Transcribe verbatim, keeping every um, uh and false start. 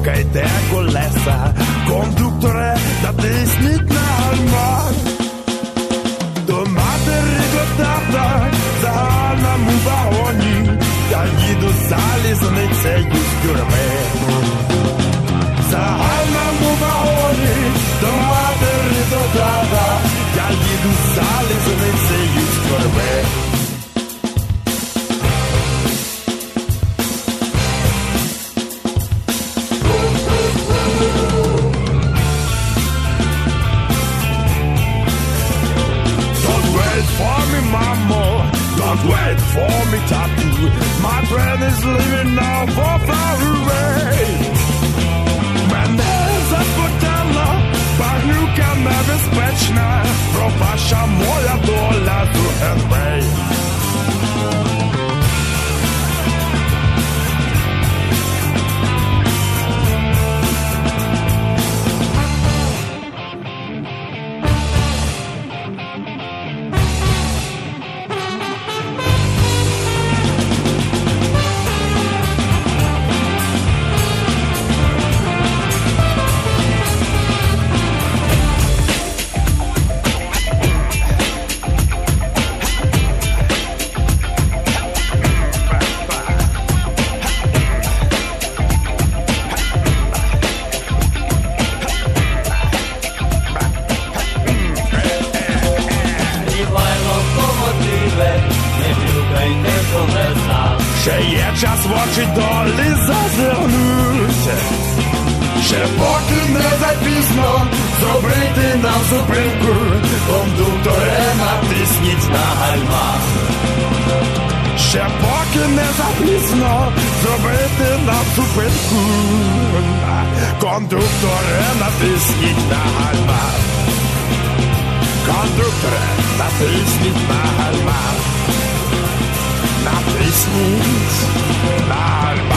стукайте колеса. Кондукторе, натисніть на гальма. До матері, до тата, в загальному вагоні. Я їду залізницею з тюрми. В загальному вагоні, до матері, до тата, я їду залізницею з тюрми. Don't wait for me, tattoo. My train is leaving now for far away. Мене запитала багнюка небезпечна, пропаща моя доля до Енвей. Ще є час в очі долі зазирнуть. Ще поки не запізно зробити нам зупинку. Кондукторе, натисніть на гальма. Ще поки не запізно зробити нам зупинку. Кондукторе, натисніть на гальма. Кондукторе, натисніть на гальма. Натисніть на гальма.